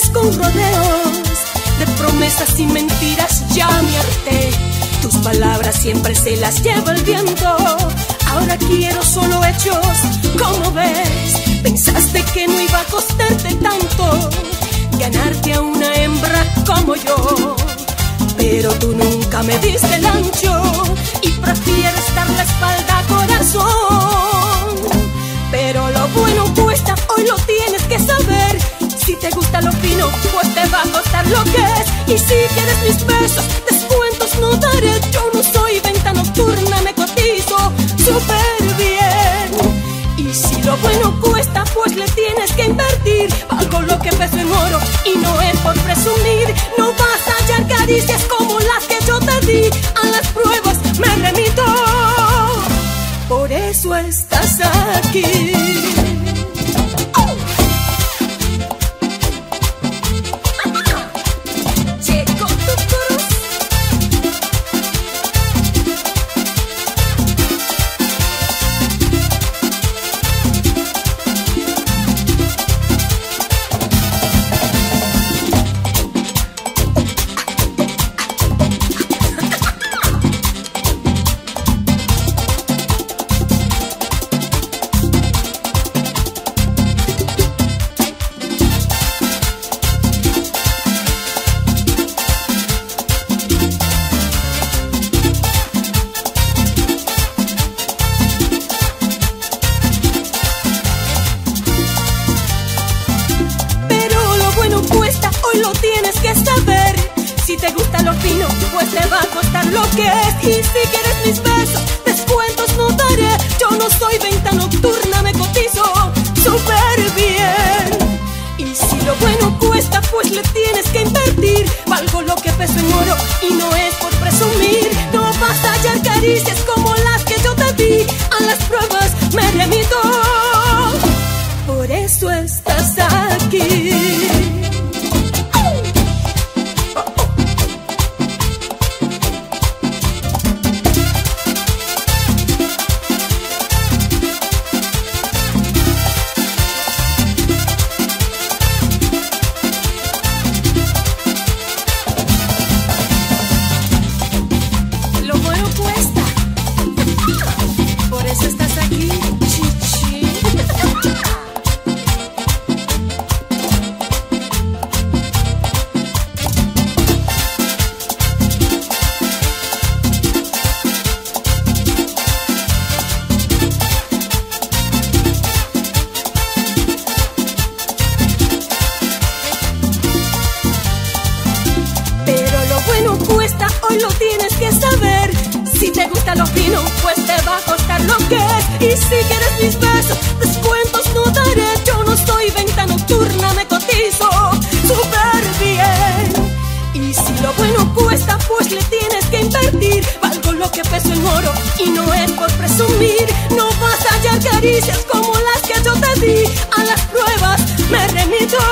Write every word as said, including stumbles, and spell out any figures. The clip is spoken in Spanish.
con rodeos de promesas y mentiras, ya me harté. Tus palabras siempre se las lleva el viento. Ahora quiero solo hechos, como ves. Pensaste que no iba a costarte tanto ganarte a una hembra como yo, pero tú nunca me diste el ancho y prefieres dar la espalda, corazón. Pero lo bueno cuesta, hoy lo tienes que saber. Si te gusta lo fino, pues te va a costar lo que es. Y si quieres mis besos, descuentos no daré. Yo no soy venta nocturna, me cotizo súper bien. Y si lo bueno cuesta, pues le tienes que invertir. Valgo lo que peso en oro y no es por presumir. No vas a hallar caricias como las que yo te di. A las pruebas me remito, por eso estás aquí. Si te gusta lo fino, pues te va a costar lo que es. Y si quieres mis besos, descuentos no daré. Yo no soy venta nocturna, me cotizo súper bien. Y si lo bueno cuesta, pues le tienes que invertir. Valgo lo que peso en oro y no es por presumir. No vas a hallar caricias como las que yo te di. A las pruebas me remito, por eso estás aquí. Hoy lo tienes que saber. Si te gusta lo fino, pues te va a costar lo que es. Y si quieres mis besos, descuentos no daré. Yo no soy venta nocturna, me cotizo súper bien. Y si lo bueno cuesta, pues le tienes que invertir. Valgo lo que peso en oro y no es por presumir. No vas a hallar caricias como las que yo te di. A las pruebas me remito,